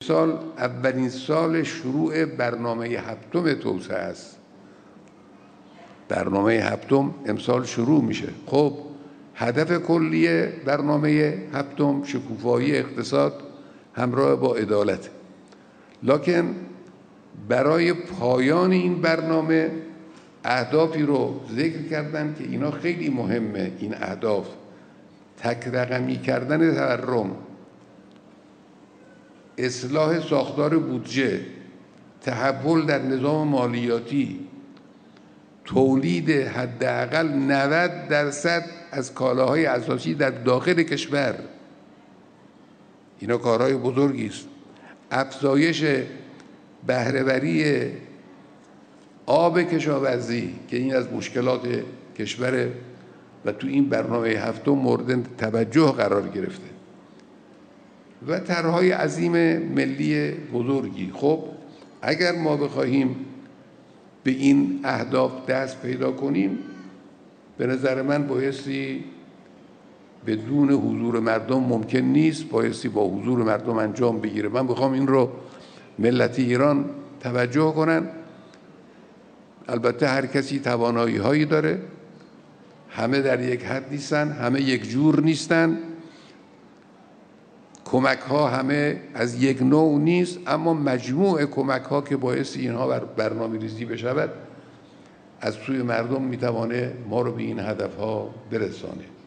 سال اولین سال شروع برنامه هفتم توسعه است. برنامه هفتم امسال شروع میشه. خب هدف کلی برنامه هفتم شکوفایی اقتصاد همراه با عدالت. لکن برای پایان این برنامه اهدافی رو ذکر کردن که اینا خیلی مهمه. این اهداف تک رقمی کردن تورم، اصلاح ساختار بودجه، تحول در نظام مالیاتی، تولید حداقل 90% از کالاهای اساسی در داخل کشور، اینا کارهای بزرگی است. افزایش بهره‌وری آب کشاورزی که این از مشکلات کشور و تو این برنامه هفتم مورد توجه قرار گرفته و طرح‌های عظیم ملی بزرگی. خب اگر ما بخواهیم به این اهداف دست پیدا کنیم، به نظر من بایستی بدون حضور مردم ممکن نیست، بایستی با حضور مردم انجام بگیره. من بخوام این رو ملت ایران توجه کنن. البته هر کسی توانایی هایی داره، همه در یک حد نیستن، همه یک جور نیستن، کمک ها همه از یک نوع نیست، اما مجموع کمک ها که باعث اینها برنامه ریزی بشود از سوی مردم میتوانه ما رو به این هدف ها برسانه.